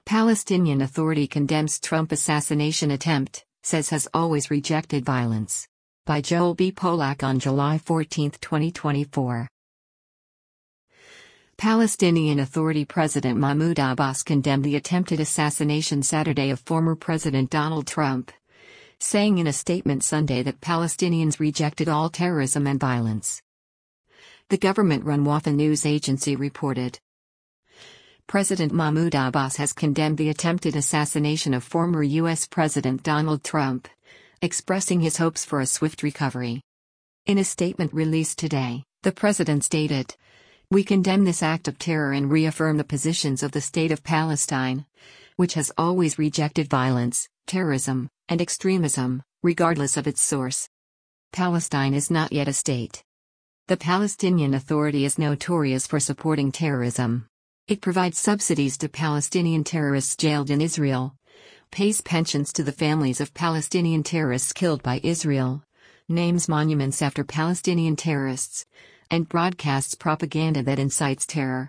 Palestinian Authority condemns Trump assassination attempt, says has always rejected violence. By Joel B. Polak on July 14, 2024. Palestinian Authority President Mahmoud Abbas condemned the attempted assassination Saturday of former President Donald Trump, saying in a statement Sunday that Palestinians rejected all terrorism and violence. The government-run Wafa news agency reported. President Mahmoud Abbas has condemned the attempted assassination of former U.S. President Donald Trump, expressing his hopes for a swift recovery. In a statement released today, the president stated, "We condemn this act of terror and reaffirm the positions of the State of Palestine, which has always rejected violence, terrorism, and extremism, regardless of its source. Palestine is not yet a state. The Palestinian Authority is notorious for supporting terrorism. It provides subsidies to Palestinian terrorists jailed in Israel, pays pensions to the families of Palestinian terrorists killed by Israel, names monuments after Palestinian terrorists, and broadcasts propaganda that incites terror."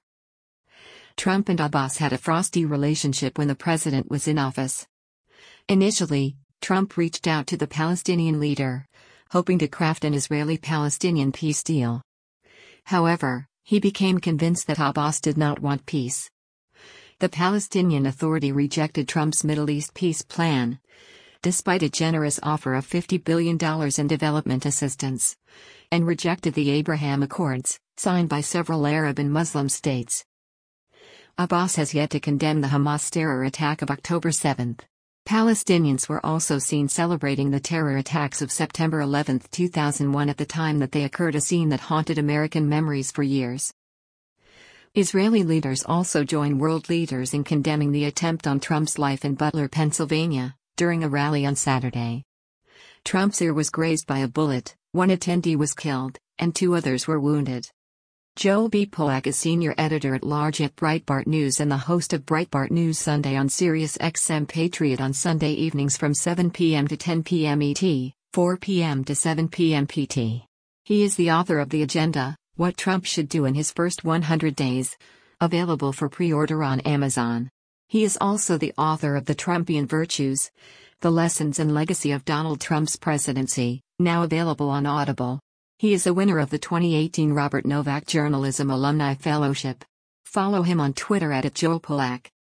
Trump and Abbas had a frosty relationship when the president was in office. Initially, Trump reached out to the Palestinian leader, hoping to craft an Israeli-Palestinian peace deal. However, he became convinced that Abbas did not want peace. The Palestinian Authority rejected Trump's Middle East peace plan, despite a generous offer of $50 billion in development assistance, and rejected the Abraham Accords, signed by several Arab and Muslim states. Abbas has yet to condemn the Hamas terror attack of October 7. Palestinians were also seen celebrating the terror attacks of September 11, 2001 at the time that they occurred, a scene that haunted American memories for years. Israeli leaders also joined world leaders in condemning the attempt on Trump's life in Butler, Pennsylvania, during a rally on Saturday. Trump's ear was grazed by a bullet, one attendee was killed, and two others were wounded. Joel B. Polak is senior editor-at-large at Breitbart News and the host of Breitbart News Sunday on Sirius XM Patriot on Sunday evenings from 7 p.m. to 10 p.m. ET, 4 p.m. to 7 p.m. PT. He is the author of The Agenda, What Trump Should Do in His First 100 Days, available for pre-order on Amazon. He is also the author of The Trumpian Virtues, The Lessons and Legacy of Donald Trump's Presidency, now available on Audible. He is a winner of the 2018 Robert Novak Journalism Alumni Fellowship. Follow him on Twitter @JoelPolak.